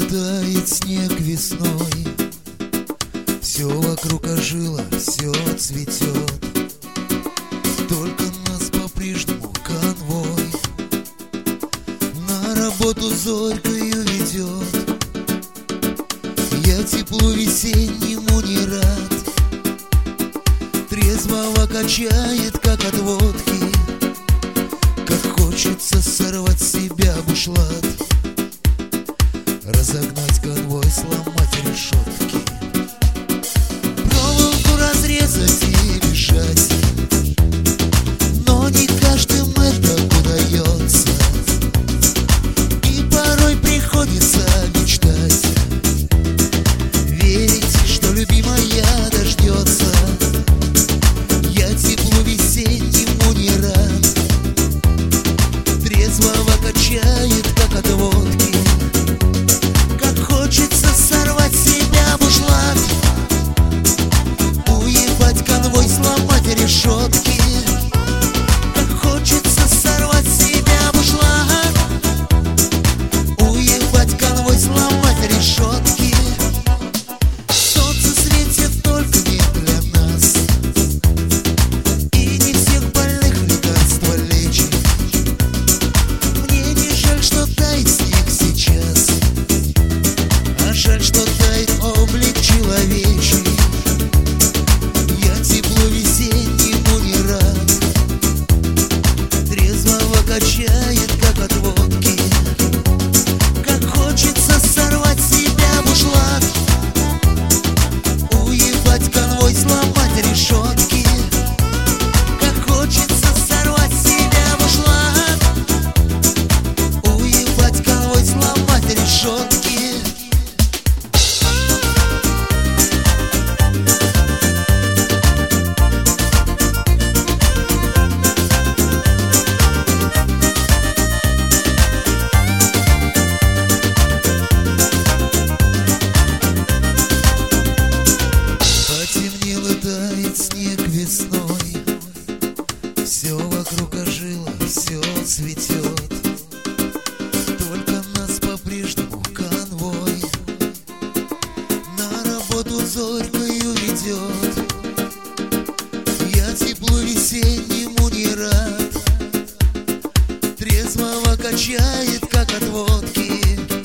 тает снег весной, все вокруг ожило, все цветет. Только нас по-прежнему конвой на работу зорькою ведет. Я теплу весеннему не рад, трезвого качает, как от водки. Как хочется сорвать с себя бушлат, разогнать конвой, сломать решетки, проволоку разрезать и бежать. Но не каждым это удается, и порой приходится мечтать, верить, что любимая дождется. Я теплу весеннему не рад, трезвого качает, как от водки. Как хочется сорвать с себя бушлат, уебать конвой, сломать решетки. Как хочется сорвать с себя бушлат, уебать конвой, сломать решетки. Солнце светит только не для нас, и не всех больных лекарство лечит. Мне не жаль, что тает снег сейчас, а жаль, что тает облик человечий. Я теплу весеннему не рад, трезвого качает, как от водки. Как хочется сорвать с себя бушлат, уебать конвой, сломать решетки. Как хочется сорвать с себя бушлат, уебать конвой, сломать решетки. Потемнело, тает снег весной, все вокруг ожило, все цветет. Только нас по-прежнему конвой на работу зорькою ведет. Я теплу весеннему не рад, трезвого качает, как от водки.